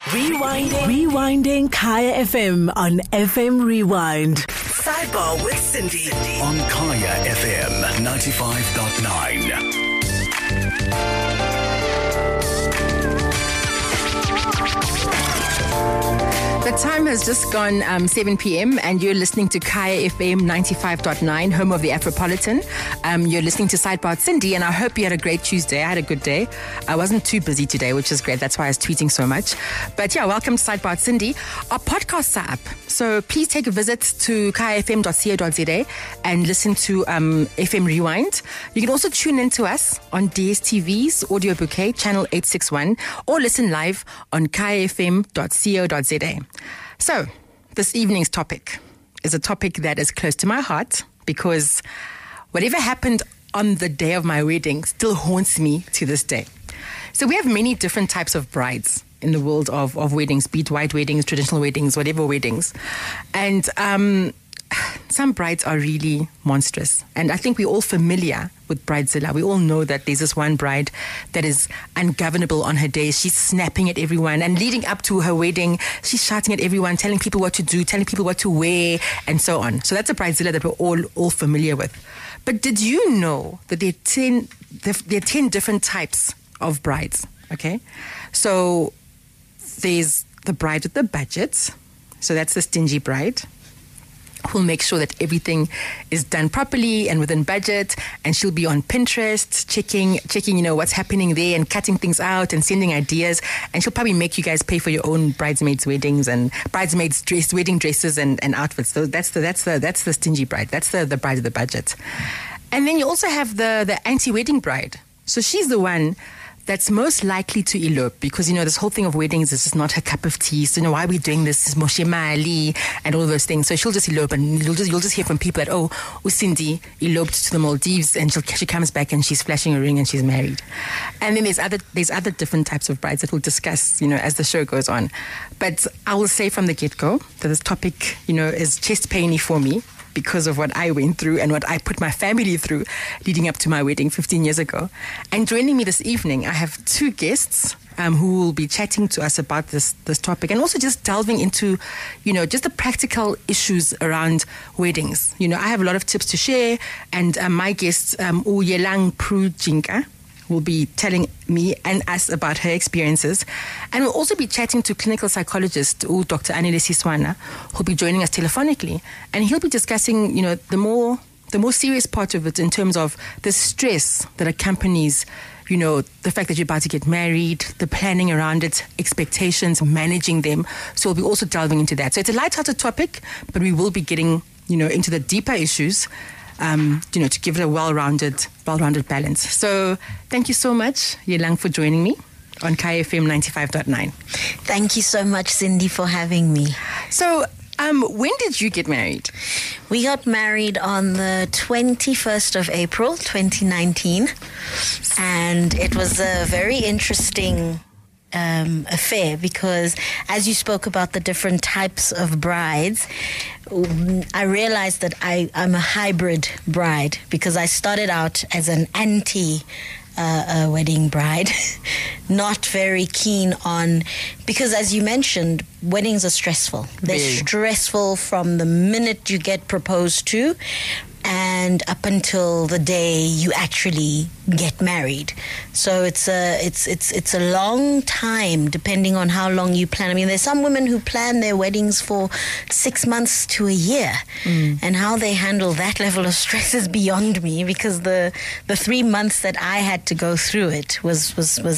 Rewinding Kaya FM on FM Rewind. Sidebar with Cindy on Kaya FM 95.9. The time has just gone 7 p.m. and you're listening to Kaya FM 95.9, home of the Afropolitan. You're listening to Sidebar with Cindy, and I hope you had a great Tuesday. I had a good day. I wasn't too busy today, which is great. That's why I was tweeting so much. But yeah, welcome to Sidebar with Cindy. Our podcasts are up, so please take a visit to kayafm.co.za and listen to FM Rewind. You can also tune in to us on DSTV's Audio Bouquet, channel 861, or listen live on kayafm.co.za. So, this evening's topic is a topic that is close to my heart because whatever happened on the day of my wedding still haunts me to this day. So we have many different types of brides in the world of weddings, be it white weddings, traditional weddings, whatever weddings. And some brides are really monstrous. And I think we're all familiar with Bridezilla. We all know that there's this one bride that is ungovernable on her day. She's snapping at everyone. And leading up to her wedding, she's shouting at everyone, telling people what to do, telling people what to wear, and so on. So that's a Bridezilla that we're all familiar with. But did you know that there are 10 different types of brides? Okay? So there's the bride with the budget. So that's the stingy bride, who'll make sure that everything is done properly and within budget, and she'll be on Pinterest checking what's happening there and cutting things out and sending ideas, and she'll probably make you guys pay for your own bridesmaids' weddings and bridesmaids' wedding dresses and outfits. So that's the stingy bride. That's the bride of the budget. And then you also have the anti-wedding bride. So she's the one that's most likely to elope because, this whole thing of weddings is just not her cup of tea. So, why are we doing this? Moshe Mali and all those things. So she'll just elope, and you'll just hear from people that, Cindy eloped to the Maldives, and she comes back and she's flashing a ring and she's married. And then there's other different types of brides that we'll discuss, as the show goes on. But I will say from the get-go that this topic, is chest painy for me, because of what I went through and what I put my family through leading up to my wedding 15 years ago. And joining me this evening, I have two guests who will be chatting to us about this topic, and also just delving into, just the practical issues around weddings. I have a lot of tips to share, and my guest, Uyelang Prujinka, will be telling me and us about her experiences. And we'll also be chatting to clinical psychologist Dr. Anile Siswana, who'll be joining us telephonically. And he'll be discussing, the more serious part of it in terms of the stress that accompanies, the fact that you're about to get married, the planning around it, expectations, managing them. So we'll be also delving into that. So it's a light-hearted topic, but we will be getting, into the deeper issues, to give it a well-rounded balance. So thank you so much, Yelang, for joining me on Kaya FM 95.9. Thank you so much, Cindy, for having me. So when did you get married? We got married on the 21st of April, 2019. And it was a very interesting affair because as you spoke about the different types of brides, I realized that I'm a hybrid bride because I started out as an wedding bride, not very keen on, because as you mentioned, weddings are stressful. They're stressful from the minute you get proposed to and up until the day you actually get married. So it's a long time depending on how long you plan. I mean, there's some women who plan their weddings for 6 months to a year, and how they handle that level of stress is beyond me, because the 3 months that I had to go through it was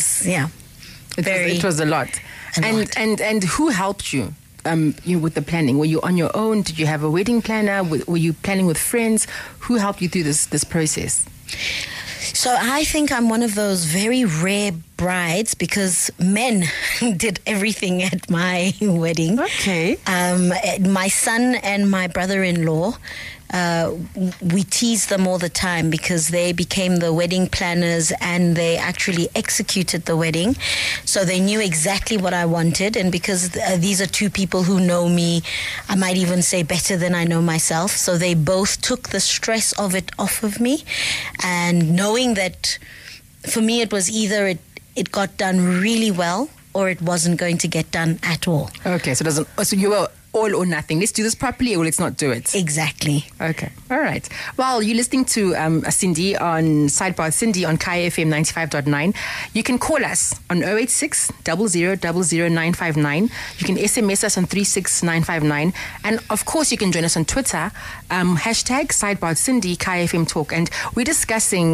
it was a lot. And who helped you? With the planning? Were you on your own? Did you have a wedding planner? Were you planning with friends? Who helped you through this process? So I think I'm one of those very rare brides because men did everything at my wedding. Okay. My son and my brother-in-law, we teased them all the time because they became the wedding planners and they actually executed the wedding. So they knew exactly what I wanted. And because these are two people who know me, I might even say better than I know myself. So they both took the stress of it off of me. And knowing that for me it was either it got done really well or it wasn't going to get done at all. Okay, so you were all or nothing. Let's do this properly or let's not do it. Exactly. Okay. All right. Well, you're listening to Cindy on Sidebar Cindy on Kaya FM 95.9. You can call us on 086 00 959. You can SMS us on 36959. And of course, you can join us on Twitter, hashtag Sidebar Cindy Kaya FM Talk. And we're discussing,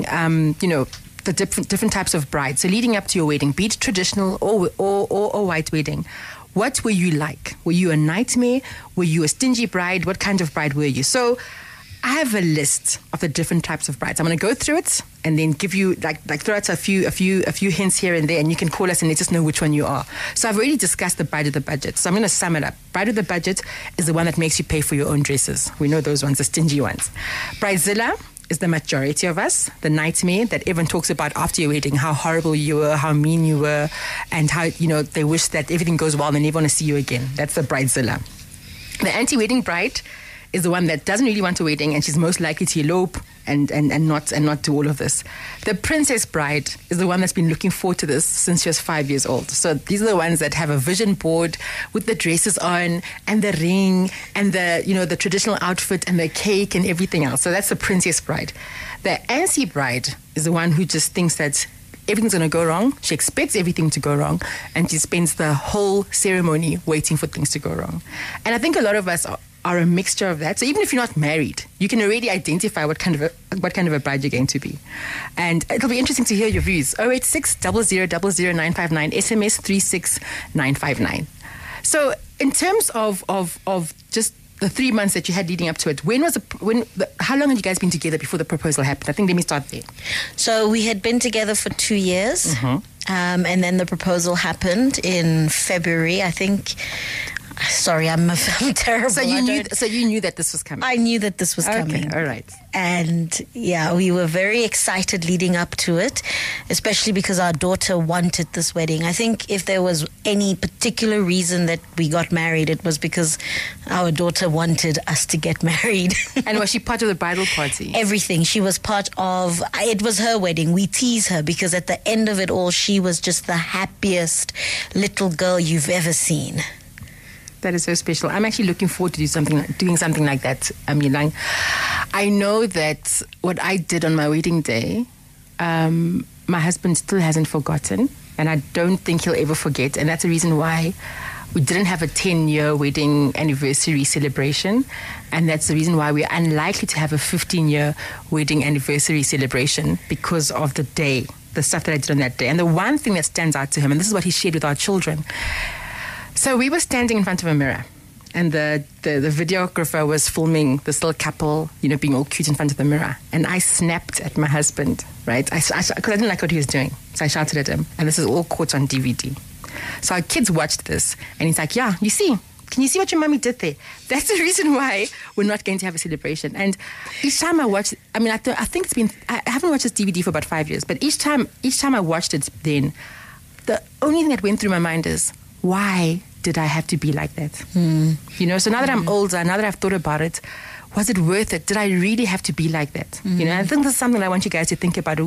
the different types of brides. So leading up to your wedding, be it traditional or white wedding. What were you like? Were you a nightmare? Were you a stingy bride? What kind of bride were you? So I have a list of the different types of brides. I'm going to go through it and then give you like throw out a few hints here and there, and you can call us and let us know which one you are. So I've already discussed the bride of the budget. So I'm going to sum it up. Bride of the budget is the one that makes you pay for your own dresses. We know those ones, the stingy ones. Bridezilla is the majority of us, the nightmare that everyone talks about after your wedding, how horrible you were, how mean you were, and how, they wish that everything goes well and they never want to see you again. That's the bridezilla. The anti-wedding bride is the one that doesn't really want a wedding and she's most likely to elope and not do all of this. The princess bride is the one that's been looking forward to this since she was 5 years old. So these are the ones that have a vision board with the dresses on and the ring and the traditional outfit and the cake and everything else. So that's the princess bride. The antsy bride is the one who just thinks that everything's going to go wrong. She expects everything to go wrong, and she spends the whole ceremony waiting for things to go wrong. And I think a lot of us are a mixture of that. So even if you're not married, you can already identify what kind of a bride you're going to be. And it'll be interesting to hear your views. 086 00 959, SMS 36959. So in terms of just the 3 months that you had leading up to it, how long had you guys been together before the proposal happened? I think let me start there. So we had been together for 2 years, and then the proposal happened in February, I think. Sorry, I'm terrible. So you knew that this was coming? I knew that this was coming. All right. And we were very excited leading up to it, especially because our daughter wanted this wedding. I think if there was any particular reason that we got married, it was because our daughter wanted us to get married. And was she part of the bridal party? Everything. She was part of, it was her wedding. We tease her because at the end of it all, she was just the happiest little girl you've ever seen. That is so special. I'm actually looking forward to doing something like that, Milang. I know that what I did on my wedding day, my husband still hasn't forgotten, and I don't think he'll ever forget. And that's the reason why we didn't have a 10-year wedding anniversary celebration, and that's the reason why we're unlikely to have a 15-year wedding anniversary celebration because of the stuff that I did on that day. And the one thing that stands out to him, and this is what he shared with our children. So we were standing in front of a mirror, and the videographer was filming this little couple, being all cute in front of the mirror. And I snapped at my husband, right? Because I didn't like what he was doing. So I shouted at him, and this is all caught on DVD. So our kids watched this, and he's like, yeah, can you see what your mommy did there? That's the reason why we're not going to have a celebration. And each time I watch, I haven't watched this DVD for about 5 years, but each time I watched it then, the only thing that went through my mind is, why did I have to be like that? So now that I'm older, now that I've thought about it, was it worth it? Did I really have to be like that? I think this is something I want you guys to think about.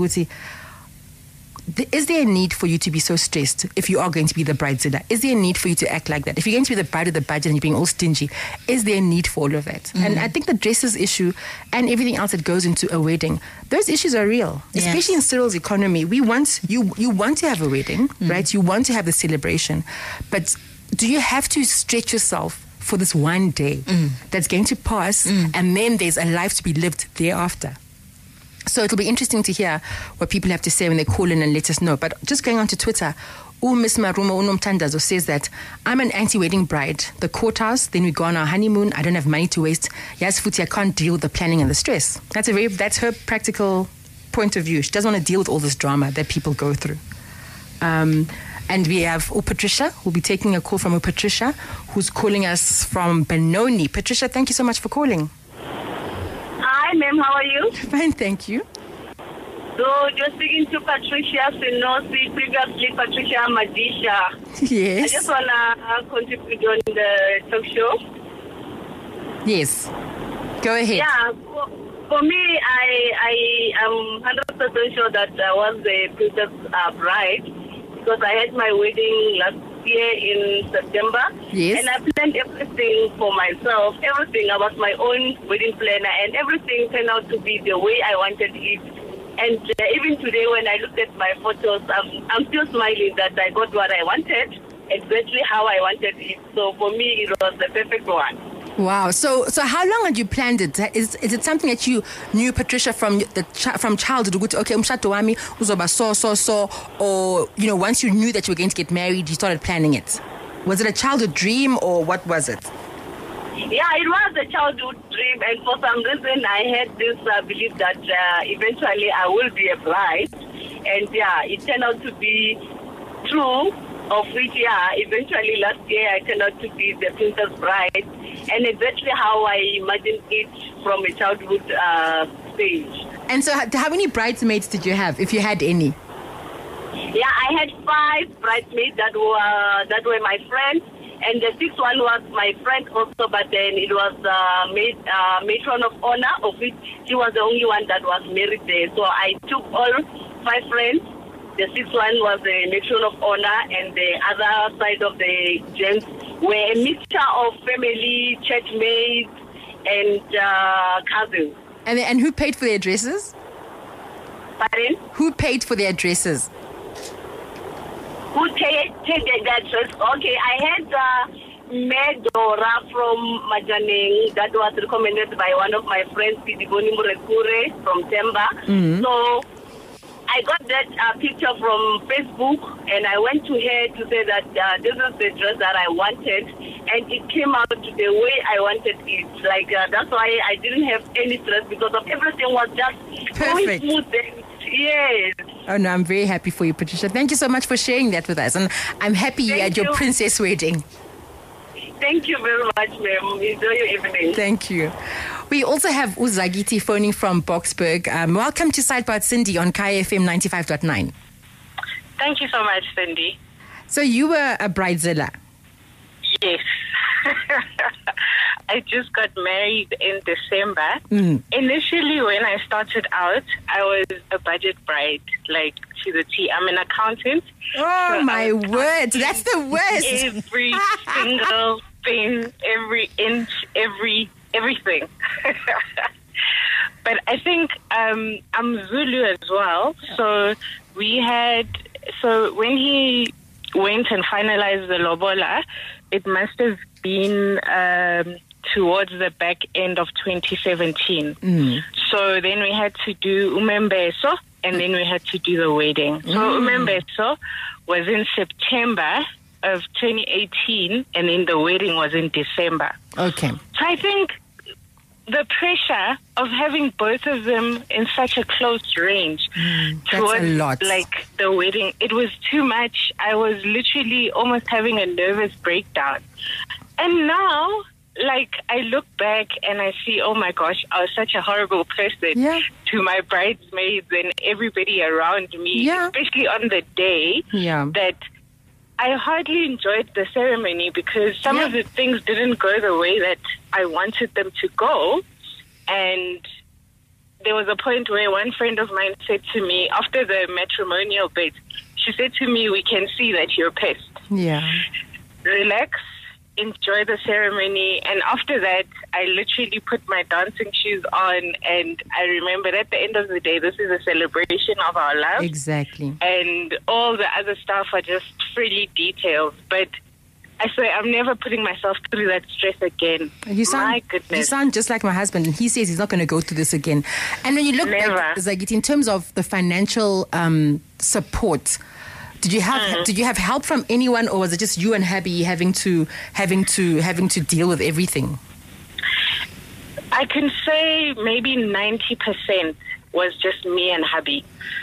Is there a need for you to be so stressed if you are going to be the bridezilla? Is there a need for you to act like that? If you're going to be the bride of the budget and you're being all stingy, is there a need for all of that? And I think the dresses issue and everything else that goes into a wedding, those issues are real, especially in Cyril's economy. You want to have a wedding, right? You want to have the celebration, but do you have to stretch yourself for this one day that's going to pass, and then there's a life to be lived thereafter? So it'll be interesting to hear what people have to say when they call in and let us know. But just going on to Twitter, Miss Marumo Unomtandazo says that I'm an anti-wedding bride. The courthouse, then we go on our honeymoon. I don't have money to waste. Yes, Futi, I can't deal with the planning and the stress. That's her practical point of view. She doesn't want to deal with all this drama that people go through. And we have Patricia. We'll be taking a call from Patricia, who's calling us from Benoni. Patricia, thank you so much for calling. Hi, ma'am. How are you? Fine, thank you. So you're speaking to Patricia Senosi, previously Patricia Madisha. Yes. I just want to contribute on the talk show. Yes. Go ahead. Yeah. For me, I am 100% sure that I was the princess bride, because I had my wedding last year in September. Yes. And I planned everything for myself, everything about my own wedding planner, and everything turned out to be the way I wanted it. And even today when I looked at my photos, I'm still smiling that I got what I wanted, exactly how I wanted it. So for me, it was the perfect one. Wow. So how long had you planned it? Is it something that you knew, Patricia, from childhood? Okay, umshado wami uzoba so, or once you knew that you were going to get married, you started planning it? Was it a childhood dream, or what was it? Yeah, it was a childhood dream, and for some reason I had this belief that eventually I will be a bride, and it turned out to be true. Of which, eventually last year I turned out to be the princess bride, and exactly how I imagined it from a childhood stage. And so, how many bridesmaids did you have, if you had any? Yeah, I had 5 bridesmaids that were my friends, and the 6th one was my friend also, but then it was matron of honor, of which she was the only one that was married there. So I took all 5 friends. The 6th one was the matron of honor, and the other side of the gents were a mixture of family, church mates, and cousins. And who paid for their dresses? Pardon? Who paid for their dresses? Who paid that dress? Okay, I had Medora from Majaneng that was recommended by one of my friends, Pidiboni Murekure from Temba. Mm-hmm. So I got that picture from Facebook, and I went to her to say that this is the dress that I wanted, and it came out the way I wanted it. Like that's why I didn't have any stress, because of everything was just perfect. Going smooth. Yes. Oh no, I'm very happy for you, Patricia. Thank you so much for sharing that with us, and I'm happy you had your princess wedding. Thank you very much, ma'am. Enjoy your evening. Thank you. We also have Uzagiti phoning from Boksburg. Welcome to Sidebar Cindy on Kaya FM 95.9. Thank you so much, Cindy. So you were a bridezilla? Yes. I just got married in December. Initially, when I started out, I was a budget bride, like to the T. I'm an accountant. Oh, so my word. That's the worst. Every single thing, every inch, everything. But I think I'm Zulu as well. So when he went and finalized the lobola, it must have been towards the back end of 2017. So then we had to do umembeso, and then we had to do the wedding. So umembeso was in September of 2018, and then the wedding was in December. Okay. So I think the pressure of having both of them in such a close range towards a lot. Like the wedding, it was too much. I was literally almost having a nervous breakdown. And now, like, I look back and I see, oh my gosh, I was such a horrible person to my bridesmaids and everybody around me, especially on the day that I hardly enjoyed the ceremony because some of the things didn't go the way that I wanted them to go. And there was a point where one friend of mine said to me, after the matrimonial bit, she said to me, we can see that you're pissed. Yeah. Relax, enjoy the ceremony. And after that, I literally put my dancing shoes on, and I remembered at the end of the day, this is a celebration of our love. Exactly. And all the other stuff are just frilly details. But I swear, I'm never putting myself through that stress again. My goodness. You sound just like my husband, and he says he's not going to go through this again. And when you look at Zagit, in terms of the financial support, did you have help from anyone, or was it just you and hubby having to deal with everything? I can say maybe 90% was just me and hubby.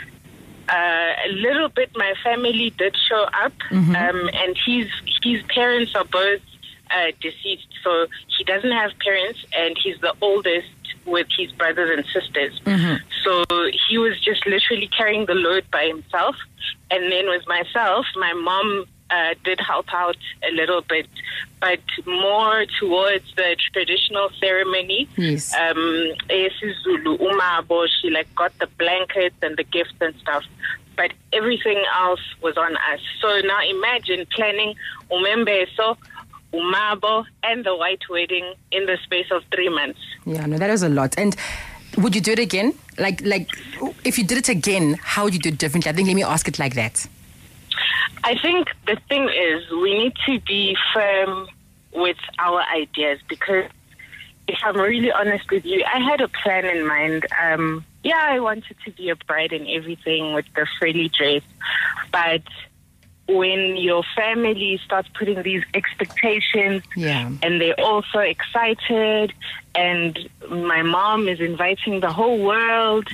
A little bit my family did show up, and his parents are both deceased, so he doesn't have parents, and he's the oldest with his brothers and sisters. So he was just literally carrying the load by himself. And then with myself, my mom did help out a little bit, but more towards the traditional ceremony. Yes. Zulu Umabo, she got the blankets and the gifts and stuff. but everything else was on us. So now imagine planning umembeso, umabo, and the white wedding in the space of 3 months. Yeah, no, that was a lot. And would you do it again? Like, if you did it again, how would you do it differently? I think, let me ask it like that. I think the thing is we need to be firm with our ideas, because if I'm really honest with you, I had a plan in mind. I wanted to be a bride and everything with the frilly dress, but when your family starts putting these expectations, and they're all so excited, and my mom is inviting the whole world,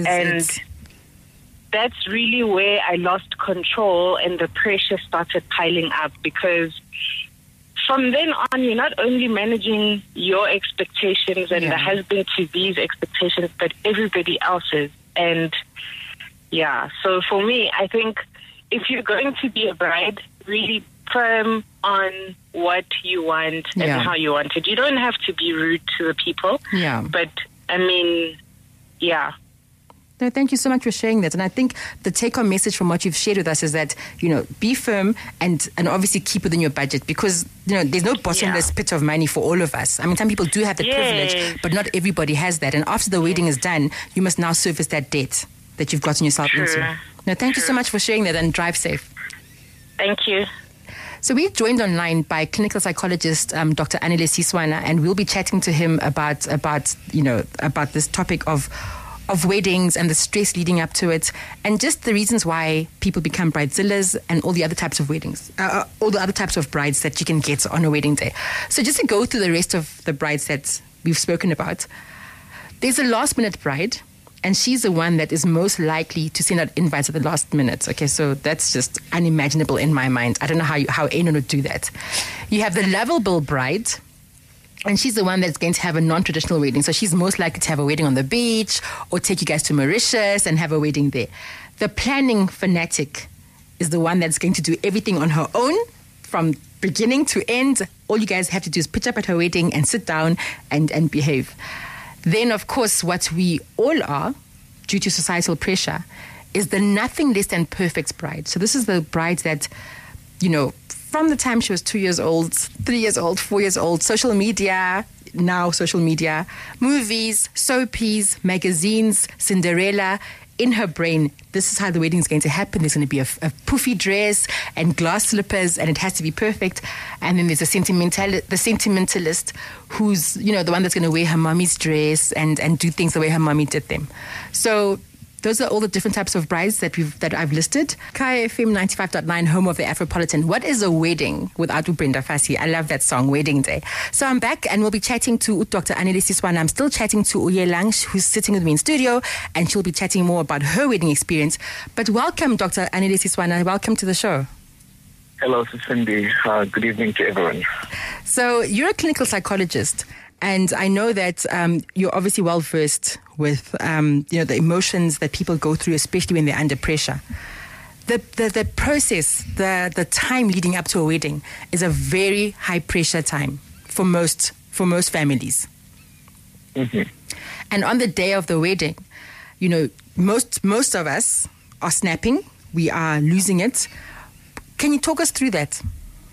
that's really where I lost control and the pressure started piling up, because from then on, you're not only managing your expectations and the husband-to-be's expectations, but everybody else's. And so for me, I think if you're going to be a bride, really firm on what you want and how you want it. You don't have to be rude to the people. Yeah. But, I mean, No, thank you so much for sharing that. And I think the take-home message from what you've shared with us is that, be firm and obviously keep within your budget, because, there's no bottomless pit of money for all of us. I mean, some people do have the privilege, but not everybody has that. And after the wedding is done, you must now service that debt that you've gotten yourself into. No, thank you so much for sharing that, and drive safe. Thank you. So we're joined online by clinical psychologist Dr. Anile Siswana, and we'll be chatting to him about this topic of weddings and the stress leading up to it, and just the reasons why people become bridezillas and all the other types of weddings, all the other types of brides that you can get on a wedding day. So just to go through the rest of the brides that we've spoken about, there's a last-minute bride, and she's the one that is most likely to send out invites at the last minute. Okay, so that's just unimaginable in my mind. I don't know how anyone would do that. You have the lovable bride, and she's the one that's going to have a non-traditional wedding. So she's most likely to have a wedding on the beach or take you guys to Mauritius and have a wedding there. The planning fanatic is the one that's going to do everything on her own from beginning to end. All you guys have to do is pitch up at her wedding and sit down and behave. Then, of course, what we all are, due to societal pressure, is the nothing less than perfect bride. So this is the bride that, from the time she was 2 years old, 3 years old, 4 years old, social media, movies, soapies, magazines, Cinderella, in her brain, this is how the wedding is going to happen. There's going to be a poofy dress and glass slippers, and it has to be perfect. And then there's the sentimentalist who's, the one that's going to wear her mommy's dress and do things the way her mommy did them. So those are all the different types of brides that I've listed. Kaya FM 95.9, home of the Afropolitan. What is a wedding without Brenda Fassie? I love that song, Wedding Day. So I'm back, and we'll be chatting to Dr. Anile Siswana. I'm still chatting to Uyelang, who's sitting with me in studio, and she'll be chatting more about her wedding experience. But welcome, Dr. Anile Siswana. Welcome to the show. Hello, Cindy. Good evening to everyone. So you're a clinical psychologist, and I know that you're obviously well versed with the emotions that people go through, especially when they're under pressure. The process, the time leading up to a wedding is a very high pressure time for most families. Mm-hmm. And on the day of the wedding, most of us are snapping. We are losing it. Can you talk us through that?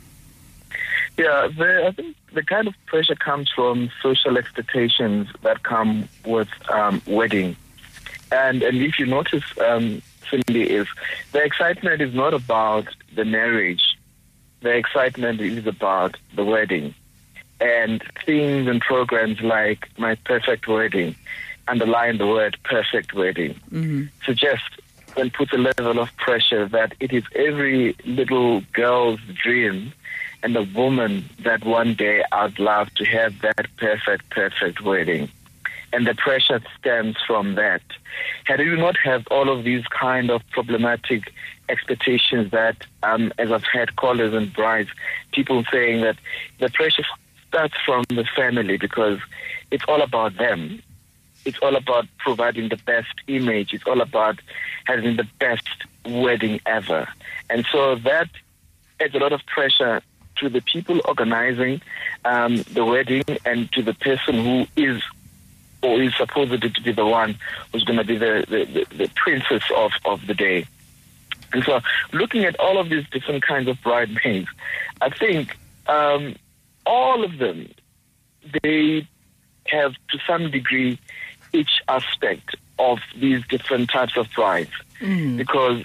Yeah, I think the kind of pressure comes from social expectations that come with wedding. And if you notice, Cindy, is the excitement is not about the marriage. The excitement is about the wedding. And things and programs like My Perfect Wedding underline the word perfect wedding. Suggest and put a level of pressure that it is every little girl's dream and a woman that one day I'd love to have that perfect wedding. And the pressure stems from that. Had you not have all of these kind of problematic expectations that, as I've had callers and brides, people saying that the pressure starts from the family because it's all about them. It's all about providing the best image. It's all about having the best wedding ever. And so that adds a lot of pressure to the people organizing the wedding and to the person who is or is supposed to be the one who's going to be the princess of the day. And so looking at all of these different kinds of bridesmaids, I think all of them, they have to some degree each aspect of these different types of brides, because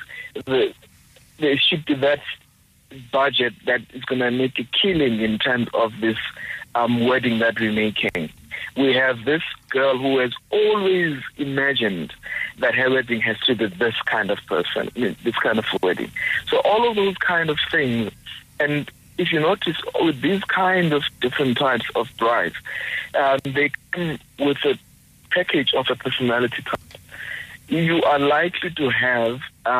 there should be that budget that is going to make a killing in terms of this wedding that we're making. We have this girl who has always imagined that her wedding has to be this kind of person, this kind of wedding. So all of those kind of things, and if you notice with these kind of different types of brides, they come with a package of a personality type. You are likely to have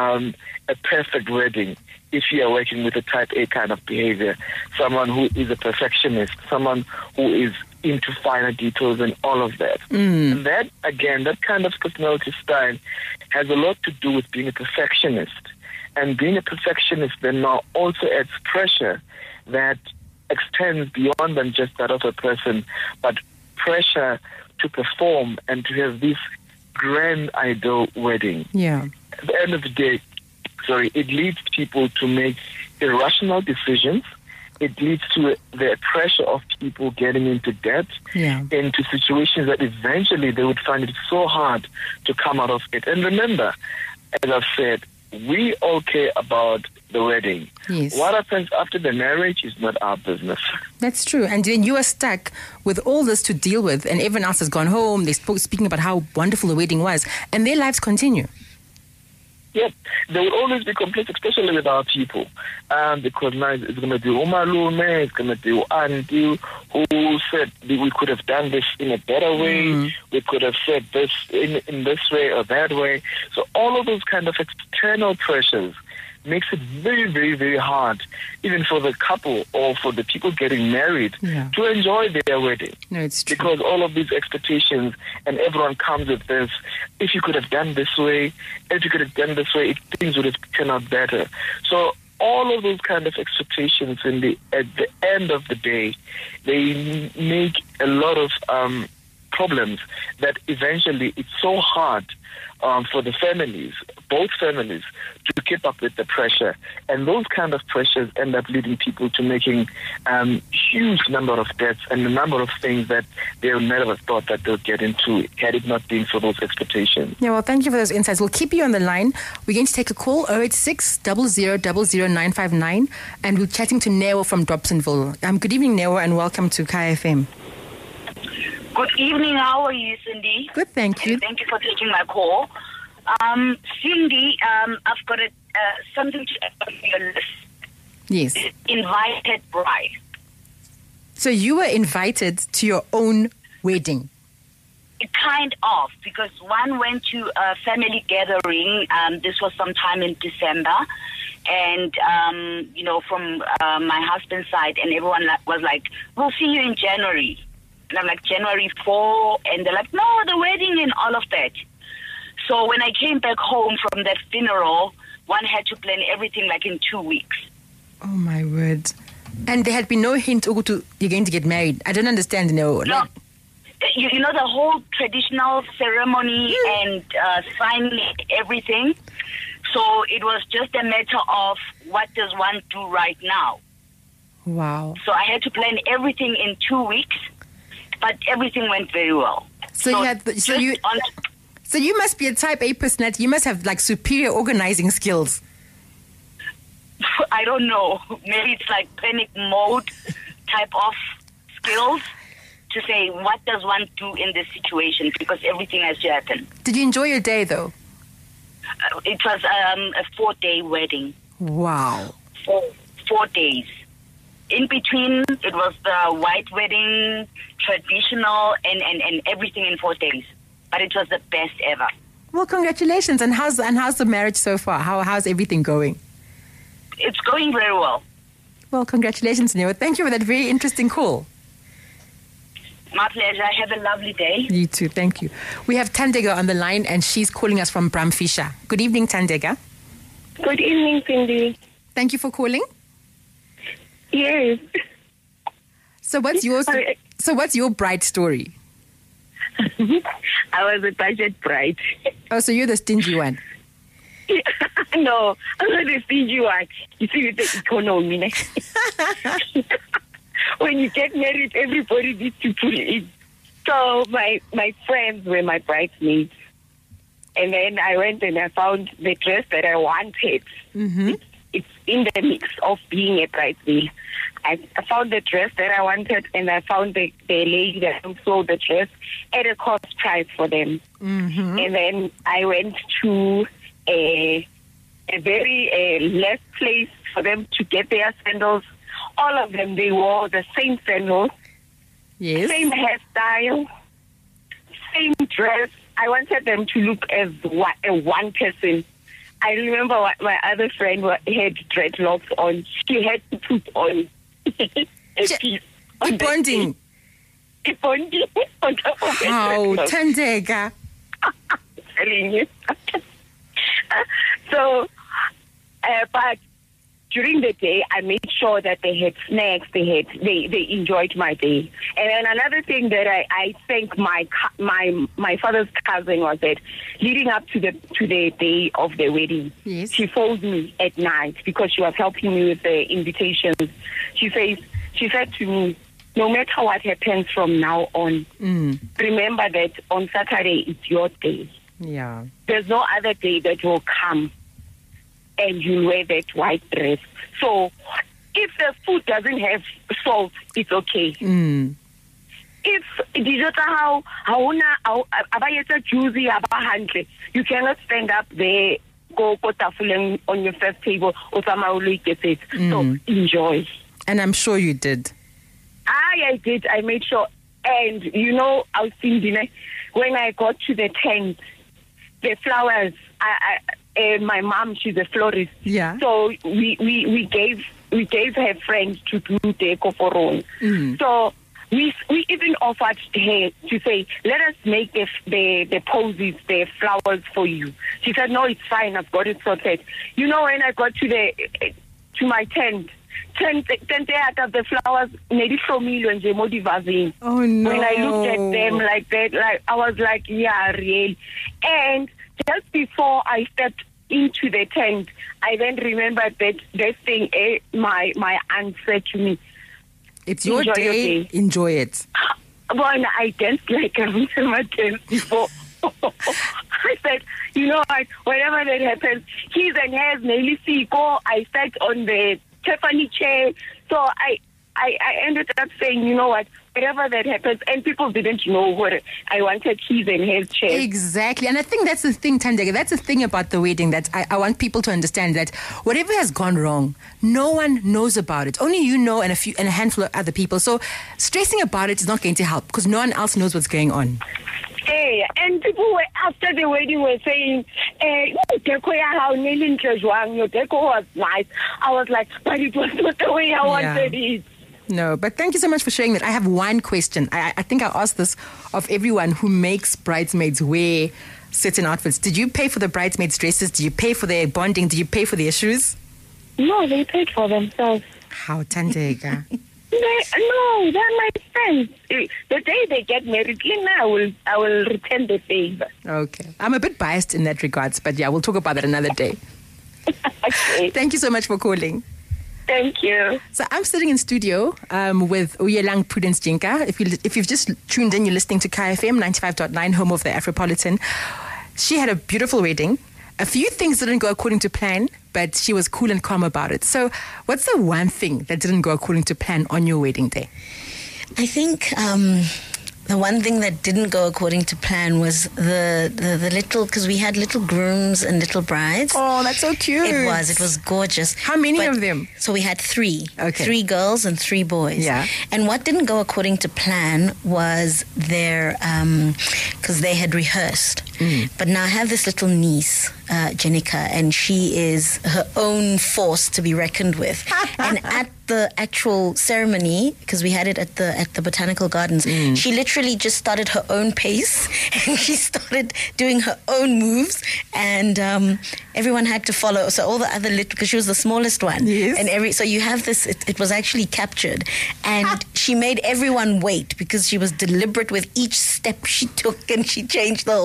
a perfect wedding if you are working with a type A kind of behavior, someone who is a perfectionist, someone who is into finer details and all of that. And that, again, that kind of personality style has a lot to do with being a perfectionist. And being a perfectionist then now also adds pressure that extends beyond than just that of a person, but pressure to perform and to have this grand ideal wedding. Yeah. At the end of the day, it leads people to make irrational decisions. It leads to the pressure of people getting into debt, into situations that eventually they would find it so hard to come out of it. And remember, as I've said, we all care about the wedding. Yes. What happens after the marriage is not our business. That's true. And then you are stuck with all this to deal with, and everyone else has gone home. They're speaking about how wonderful the wedding was, and their lives continue. Yes, there will always be conflict, especially with our people, because now it's going to be umalume, it's going to be auntie who said we could have done this in a better way, we could have said this in this way or that way. So all of those kind of external pressures makes it very, very, very hard, even for the couple or for the people getting married, to enjoy their wedding. No, it's true. Because all of these expectations, and everyone comes with this, if you could have done this way, if you could have done this way, things would have turned out better. So all of those kind of expectations at the end of the day, they make a lot of problems that eventually it's so hard for the families, both families, to keep up with the pressure. And those kind of pressures end up leading people to making huge number of debts and a number of things that they would never thought that they would get into had it not been for those expectations. Yeah, well, thank you for those insights. We'll keep you on the line. We're going to take a call, 086 00 959, and we're chatting to Neo from Dobsonville. Good evening, Neo, and welcome to Kaya FM. Good evening. How are you, Cindy? Good, thank you. Thank you for taking my call. Cindy, I've got something to add on your list. Yes. Invited bride. So you were invited to your own wedding? Kind of, because one went to a family gathering. This was sometime in December. And, from my husband's side, and everyone was like, we'll see you in January. And I'm like, January 4, and they're like, no, the wedding and all of that. So when I came back home from that funeral, one had to plan everything like in 2 weeks. Oh, my word. And there had been no hint, you're going to get married. I don't understand, no. No. You know, the whole traditional ceremony and signing everything. So it was just a matter of what does one do right now. Wow. So I had to plan everything in 2 weeks. But everything went very well. So you must be a type A personality. You must have like superior organizing skills. I don't know. Maybe it's like panic mode type of skills to say what does one do in this situation, because everything has to happen. Did you enjoy your day though? It was a 4-day wedding. Wow. 4 days. In between, it was the white wedding, traditional, and everything in 4 days. But it was the best ever. Well, congratulations. And how's the marriage so far? How's everything going? It's going very well. Well, congratulations, Neo. Thank you for that very interesting call. My pleasure. Have a lovely day. You too. Thank you. We have Tandega on the line, and she's calling us from Bramfisher. Good evening, Tandega. Good evening, Cindy. Thank you for calling. Yes. So what's your bride story? I was a budget bride. Oh, so you're the stingy one. No, I'm not a stingy one. You see, with the economy, ne? When you get married, everybody needs to pull in. So my friends were my bridesmaids. And then I went and I found the dress that I wanted. Mm-hmm. It's in the mix of being a bridesmaid. I found the dress that I wanted, and I found the lady that sold the dress at a cost price for them. Mm-hmm. And then I went to a very less place for them to get their sandals. All of them, they wore the same sandals, Yes. same hairstyle, same dress. I wanted them to look as one person. I remember my other friend had dreadlocks on. She had to put on a piece on Bonding. the bonding on top of How the dreadlocks. Tandega. Telling you. So, but during the day, I made sure that they had snacks. They enjoyed my day. And then another thing that I thank my father's cousin was that leading up to the day of the wedding, Yes. she phoned me at night because she was helping me with the invitations. She said to me, no matter what happens from now on, remember that on Saturday it's your day. Yeah. There's no other day that will come and you'll wear that white dress. So if the food doesn't have salt, it's okay. Mm. If juicy, you cannot stand up there, go tafuleng on your first table, or somehow get it. So enjoy. And I'm sure you did. I did. I made sure. And I was thinking, when I got to the tent, the flowers, my mom, she's a florist. Yeah. So we gave her friends to do deco for us. So we even offered her to say, let us make the posies, the flowers for you. She said, no, it's fine. I've got it sorted. When I got to my tent out of the flowers, maybe from million. Oh, no. When I looked at them like that, I was like, yeah, real. And just before I stepped into the tent, I then remembered that this thing, my aunt said to me, It's your Enjoy your day. day. Enjoy it. well, I danced like I've never danced before. I said, whenever that happens, his and hers, nearly see go. I sat on the Tiffany chair. So I ended up saying, you know what, whenever that happens, and people didn't know what I wanted his and his chair. Exactly. And I think that's the thing, Tandega. That's the thing about the wedding that I want people to understand, that whatever has gone wrong, no one knows about it. Only you know, and a handful of other people. So stressing about it is not going to help because no one else knows what's going on. Hey, and people were, after the wedding, were saying, your deco was nice. I was like, but it was not the way I wanted it. No, but thank you so much for sharing that. I have one question. I think I asked this of everyone who makes bridesmaids wear certain outfits. Did you pay for the bridesmaids' dresses? Did you pay for their bonding? Did you pay for their shoes? No, they paid for themselves. How Tandega? No, they're my friends. The day they get married, I will return the favor. Okay. I'm a bit biased in that regards, but yeah, we'll talk about that another day. Okay. Thank you so much for calling. Thank you. So I'm sitting in studio with Uyelang Prudence Jinka. If you've just tuned in, you're listening to KFM 95.9, home of the Afropolitan. She had a beautiful wedding. A few things didn't go according to plan, but she was cool and calm about it. So what's the one thing that didn't go according to plan on your wedding day? I think the one thing that didn't go according to plan was the little, because we had little grooms and little brides. Oh, that's so cute. It was gorgeous. How many of them? So we had 3. Okay. 3 girls and 3 boys. Yeah. And what didn't go according to plan was their, because they had rehearsed. But now I have this little niece, Jenica, and she is her own force to be reckoned with. And at the actual ceremony, because we had it at the Botanical Gardens, she literally just started her own pace and she started doing her own moves, and everyone had to follow. So all the other little, because she was the smallest one, yes. And so you have this. It was actually captured, and she made everyone wait because she was deliberate with each step she took, and she changed the whole thing.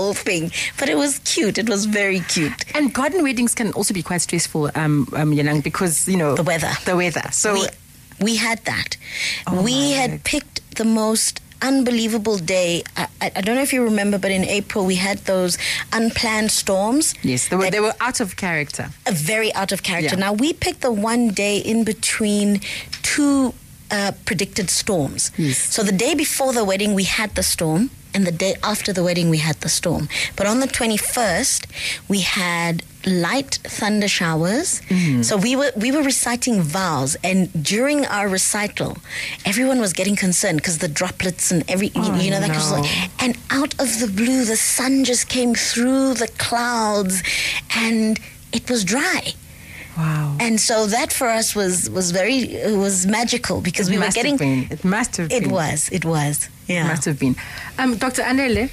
wedding. But it was cute. It was very cute. And garden weddings can also be quite stressful, Yanang, because, The weather. So we had that. Oh We my. had picked the most unbelievable day. I don't know if you remember, but in April we had those unplanned storms. Yes, they were out of character. Very out of character. Yeah. Now, we picked the one day in between two predicted storms. Yes. So the day before the wedding, we had the storm, and the day after the wedding, we had the storm. But on the 21st, we had light thunder showers. So we were reciting vows, and during our recital, everyone was getting concerned because the droplets and that kind of stuff. And out of the blue, the sun just came through the clouds, and it was dry. Wow. And so that for us was magical because we were getting. It must have been. It was. Yeah. It must have been. Dr. Anele?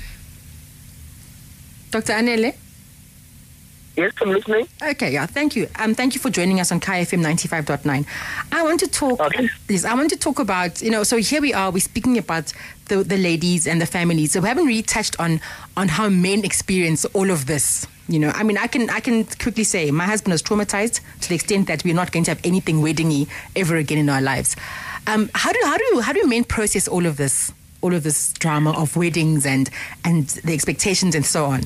Yes, I'm listening. Okay, yeah, thank you. Thank you for joining us on KFM 95.9. I want to talk. Okay. Yes, I want to talk about. So here we are. We're speaking about the ladies and the families. So we haven't really touched on how men experience all of this. I can quickly say my husband was traumatized to the extent that we're not going to have anything weddingy ever again in our lives. How do men process all of this drama of weddings and the expectations and so on?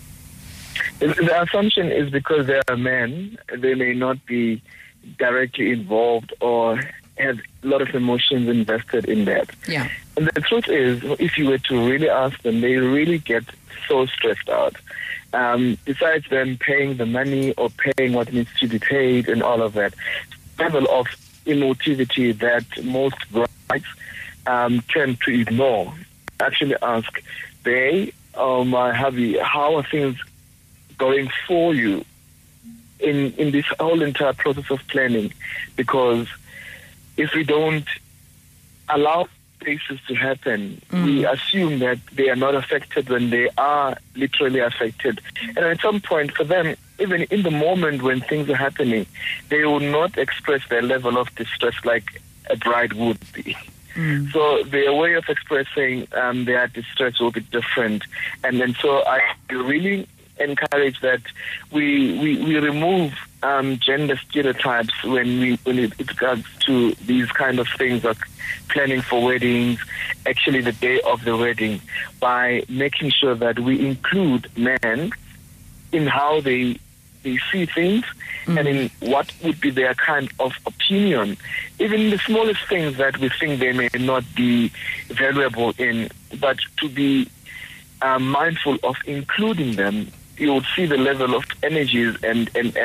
The assumption is because they are men, they may not be directly involved or have a lot of emotions invested in that. Yeah. And the truth is, if you were to really ask them, they really get so stressed out. Besides them paying the money or paying what needs to be paid and all of that, level of emotivity that most brides tend to ignore. Actually ask, babe, my hubby, how are things going for you in this whole entire process of planning? Because if we don't allow spaces to happen, we assume that they are not affected when they are literally affected. And at some point for them, even in the moment when things are happening, they will not express their level of distress like a bride would be. So their way of expressing their distress will be different. And so I really encourage that we remove gender stereotypes when it comes to these kind of things like planning for weddings, actually the day of the wedding, by making sure that we include men in how they see things and in what would be their kind of opinion, even the smallest things that we think they may not be valuable in, but to be mindful of including them. You would see the level of energies and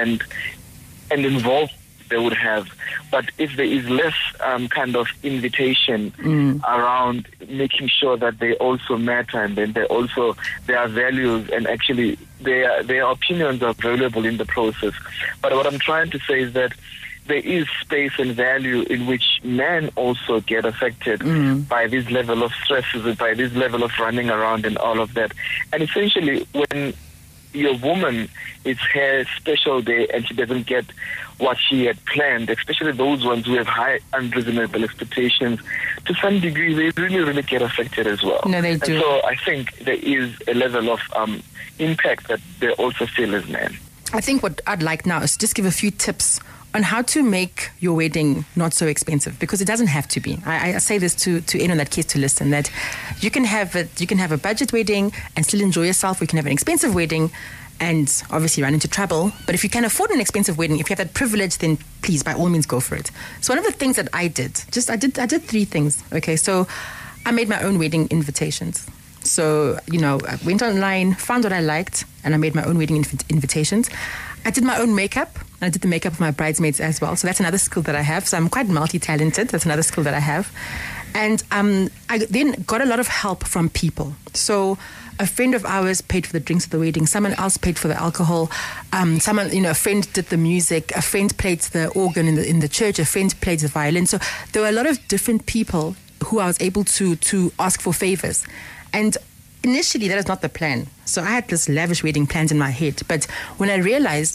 involvement they would have. But if there is less kind of invitation around making sure that they also matter and then their values and actually their opinions are valuable in the process. But what I'm trying to say is that there is space and value in which men also get affected by this level of stresses and by this level of running around and all of that. And essentially, when your woman, it's her special day and she doesn't get what she had planned, especially those ones who have high unreasonable expectations, to some degree they really, really get affected as well. No, they do. And so I think there is a level of impact that they also feel as men. I think what I'd like now is just give a few tips on how to make your wedding not so expensive, because it doesn't have to be. I say this to anyone that cares to listen, that you can have a budget wedding and still enjoy yourself. We can have an expensive wedding and obviously run into trouble. But if you can afford an expensive wedding, if you have that privilege, then please, by all means, go for it. So one of the things that I did 3 things. Okay, so I made my own wedding invitations. So, I went online, found what I liked, and I made my own wedding invitations. I did my own makeup. I did the makeup of my bridesmaids as well. So that's another skill that I have. So I'm quite multi-talented. That's another skill that I have. And I then got a lot of help from people. So a friend of ours paid for the drinks at the wedding. Someone else paid for the alcohol. A friend did the music. A friend played the organ in the church. A friend played the violin. So there were a lot of different people who I was able to ask for favors. And initially, that was not the plan. So I had this lavish wedding planned in my head. But when I realized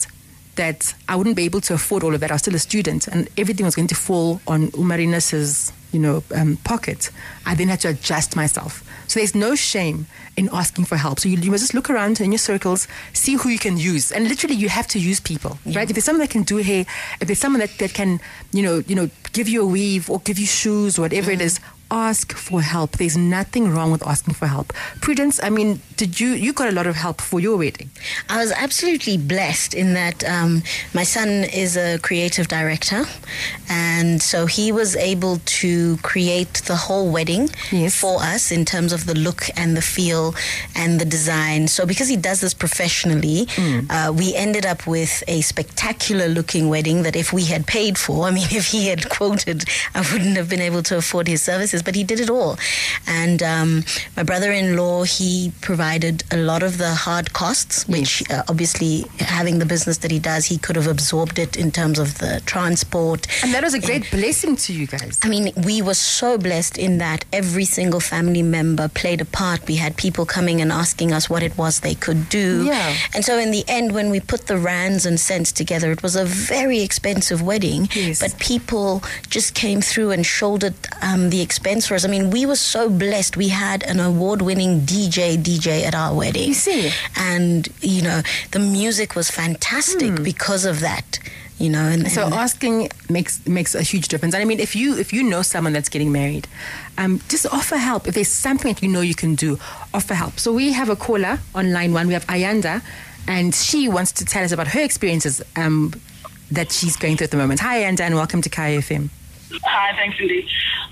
that I wouldn't be able to afford all of that. I was still a student, and everything was going to fall on Umarinas's, pocket. I then had to adjust myself. So there's no shame in asking for help. So you must just look around in your circles, see who you can use, and literally you have to use people, right? If there's someone that can do hair, if there's someone that can, give you a weave or give you shoes or whatever it is, ask for help. There's nothing wrong with asking for help. Prudence, I mean, you got a lot of help for your wedding? I was absolutely blessed in that my son is a creative director, and so he was able to create the whole wedding for us in terms of the look and the feel and the design. So because he does this professionally, we ended up with a spectacular looking wedding that if we had paid for, I mean, if he had quoted, I wouldn't have been able to afford his services, but he did it all. And my brother-in-law, he provided a lot of the hard costs, which obviously having the business that he does, he could have absorbed it in terms of the transport. And that was a great blessing to you guys. I mean, we were so blessed in that every single family member played a part. We had people coming and asking us what it was they could do. Yeah. And so in the end, when we put the rands and cents together, it was a very expensive wedding, but people just came through and shouldered the expense for us. I mean, we were so blessed. We had an award-winning DJ at our wedding. You see. And, the music was fantastic because of that. So asking makes a huge difference. And I mean, if you know someone that's getting married, just offer help. If there's something that you can do, offer help. So we have a caller on line 1. We have Ayanda, and she wants to tell us about her experiences that she's going through at the moment. Hi, Ayanda, and welcome to Kaya FM. Hi, thanks, Cindy.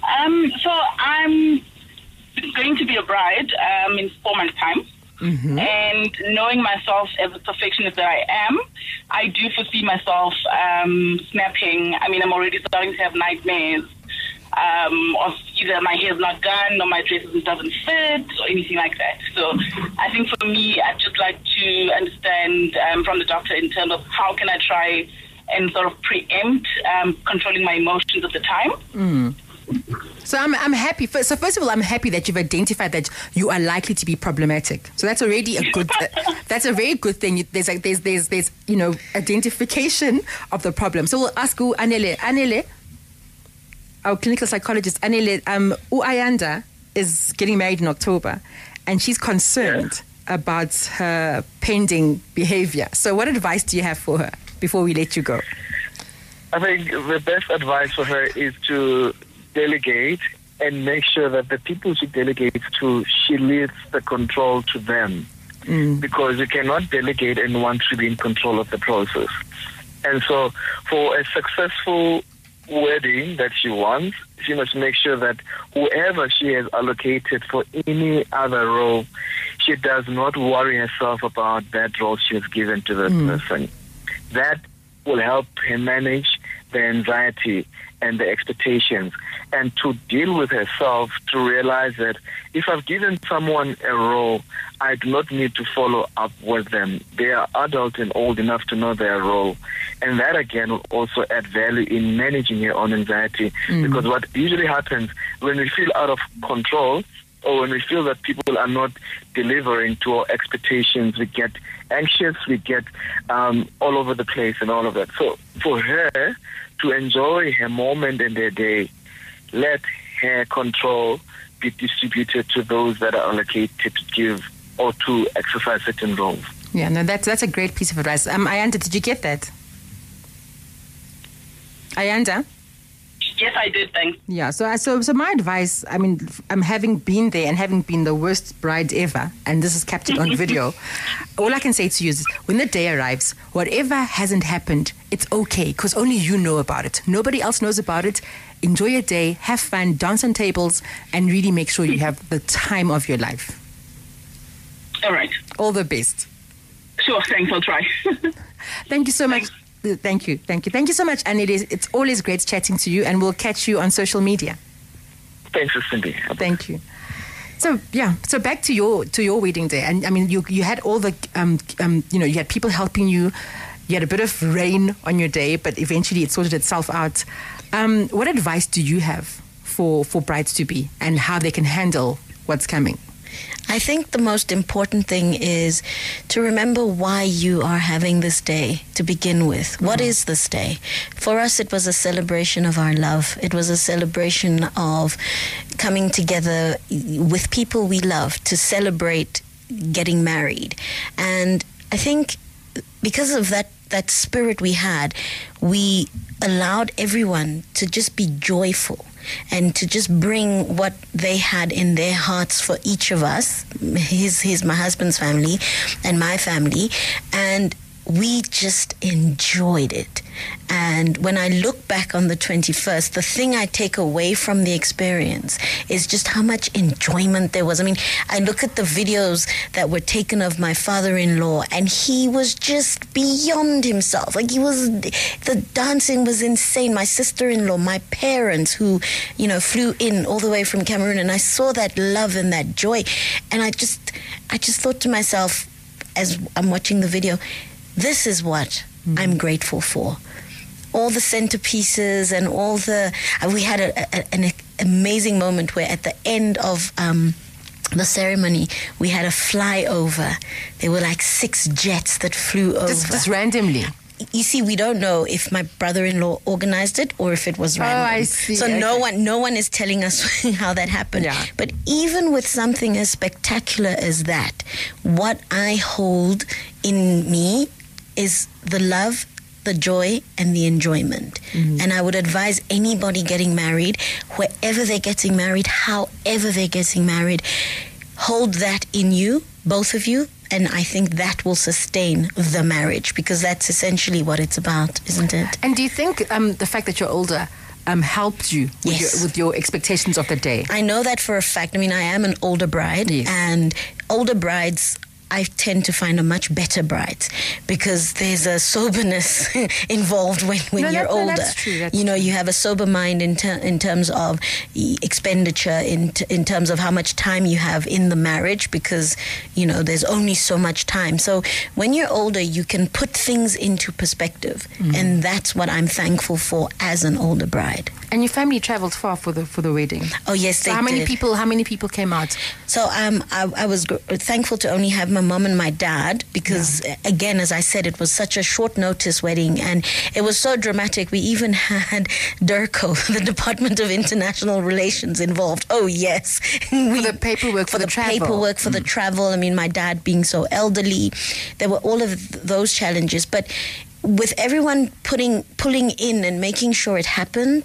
So I'm going to be a bride in 4 months' time. Mm-hmm. And knowing myself as a perfectionist that I am, I do foresee myself snapping. I mean, I'm already starting to have nightmares of either my hair's not done or my dress doesn't fit or anything like that. So I think for me, I'd just like to understand from the doctor in terms of how can I try and sort of preempt controlling my emotions at the time. So I'm happy. So first of all, I'm happy that you've identified that you are likely to be problematic. So that's already a good. That's a very good thing. There's identification of the problem. So we'll ask Anele, our clinical psychologist. Anele, Ayanda is getting married in October, and she's concerned about her pending behavior. So what advice do you have for her before we let you go? I think the best advice for her is to delegate and make sure that the people she delegates to, she leaves the control to them. Because you cannot delegate and want to be in control of the process. And so for a successful wedding that she wants, she must make sure that whoever she has allocated for any other role, she does not worry herself about that role she has given to that person. That will help her manage the anxiety and the expectations, and to deal with herself, to realize that if I've given someone a role, I do not need to follow up with them. They are adult and old enough to know their role. And that, again, will also add value in managing your own anxiety. Because what usually happens when we feel out of control, or when we feel that people are not delivering to our expectations, we get anxious, we get all over the place and all of that. So for her to enjoy her moment and her day, let her control be distributed to those that are allocated to give or to exercise certain roles. Yeah, no, that's a great piece of advice. Ayanda, did you get that? Ayanda? Yes, I did, thanks. Yeah, so my advice, I mean, I'm having been there and having been the worst bride ever, and this is captured on video, all I can say to you is when the day arrives, whatever hasn't happened, it's okay, because only you know about it. Nobody else knows about it. Enjoy your day, have fun, dance on tables, and really make sure you have the time of your life. All right. All the best. Sure, thanks, I'll try. Thank you so much. Thank you so much, and it's always great chatting to you, and we'll catch you on social media. Thanks, Cindy. Thank you. So back to your wedding day, and I mean you had all the you had people helping you. You had a bit of rain on your day, but eventually it sorted itself out. What advice do you have for brides to be and how they can handle what's coming? I think the most important thing is to remember why you are having this day to begin with. What is this day? For us, it was a celebration of our love. It was a celebration of coming together with people we love to celebrate getting married. And I think because of that spirit we had, we allowed everyone to just be joyful and to just bring what they had in their hearts for each of us, my husband's family and my family, and we just enjoyed it. And when I look back on the 21st, the thing I take away from the experience is just how much enjoyment there was. I mean, I look at the videos that were taken of my father-in-law, and he was just beyond himself. Like, the dancing was insane. My sister-in-law, my parents who, flew in all the way from Cameroon, and I saw that love and that joy. And I just thought to myself, as I'm watching the video, this is what I'm grateful for. All the centerpieces and we had an amazing moment where at the end of the ceremony, we had a flyover. There were like 6 jets that flew over. Just randomly? You see, we don't know if my brother-in-law organized it or if it was random. Oh, I see. So okay. no one is telling us how that happened. Yeah. But even with something as spectacular as that, what I hold in me is the love, the joy, and the enjoyment. Mm-hmm. And I would advise anybody getting married, wherever they're getting married, however they're getting married, hold that in you, both of you, and I think that will sustain the marriage, because that's essentially what it's about, isn't it? And do you think the fact that you're older helped you with your expectations of the day? I know that for a fact. I mean, I am an older bride, yes. And older brides, I tend to find a much better bride, because there's a soberness involved when you're older. That's true. You have a sober mind in terms of expenditure, in terms of how much time you have in the marriage, because, there's only so much time. So when you're older, you can put things into perspective. And that's what I'm thankful for as an older bride. And your family traveled far for the wedding. Oh, yes, they did. How many people came out? So I was thankful to only have my mom and my dad, because again, as I said, it was such a short notice wedding, and it was so dramatic. We even had DIRCO, the Department of International Relations, involved. Oh yes, for the paperwork for the travel. I mean, my dad being so elderly, there were all of those challenges, but with everyone pulling in and making sure it happened,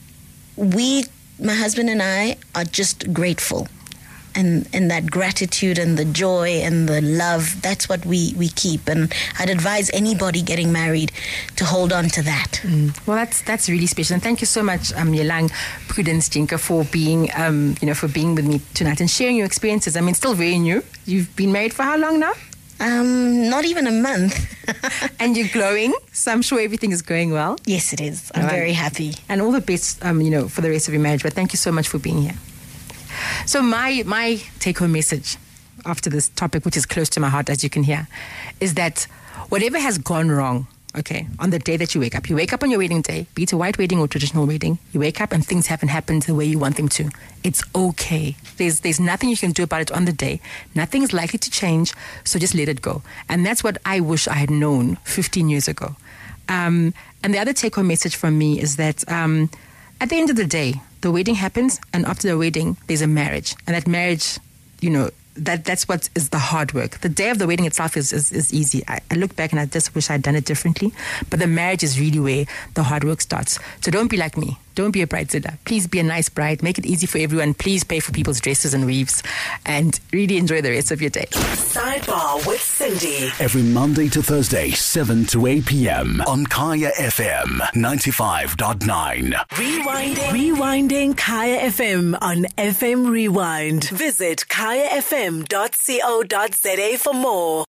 my husband and I are just grateful. And that gratitude and the joy and the love, that's what we keep. And I'd advise anybody getting married to hold on to that. Well, that's really special. And thank you so much, Yelang Prudence Jinka, for being with me tonight and sharing your experiences. I mean, still very new. You've been married for how long now? Not even a month. And you're glowing, so I'm sure everything is going well. Yes, it is. I'm very happy. And all the best, for the rest of your marriage. But thank you so much for being here. So my take-home message after this topic, which is close to my heart, as you can hear, is that whatever has gone wrong, on the day that you wake up on your wedding day, be it a white wedding or traditional wedding, you wake up and things haven't happened the way you want them to. It's okay. There's nothing you can do about it on the day. Nothing is likely to change, so just let it go. And that's what I wish I had known 15 years ago. And the other take-home message from me is that at the end of the day, the wedding happens, and after the wedding, there's a marriage. And that marriage, that's what is the hard work. The day of the wedding itself is easy. I look back and I just wish I'd done it differently. But the marriage is really where the hard work starts. So don't be like me. Don't be a bridezilla. Please be a nice bride. Make it easy for everyone. Please pay for people's dresses and weaves. And really enjoy the rest of your day. Sidebar with Cindy. Every Monday to Thursday, 7 to 8 p.m. on Kaya FM 95.9. Rewinding Kaya FM on FM Rewind. Visit kayafm.co.za for more.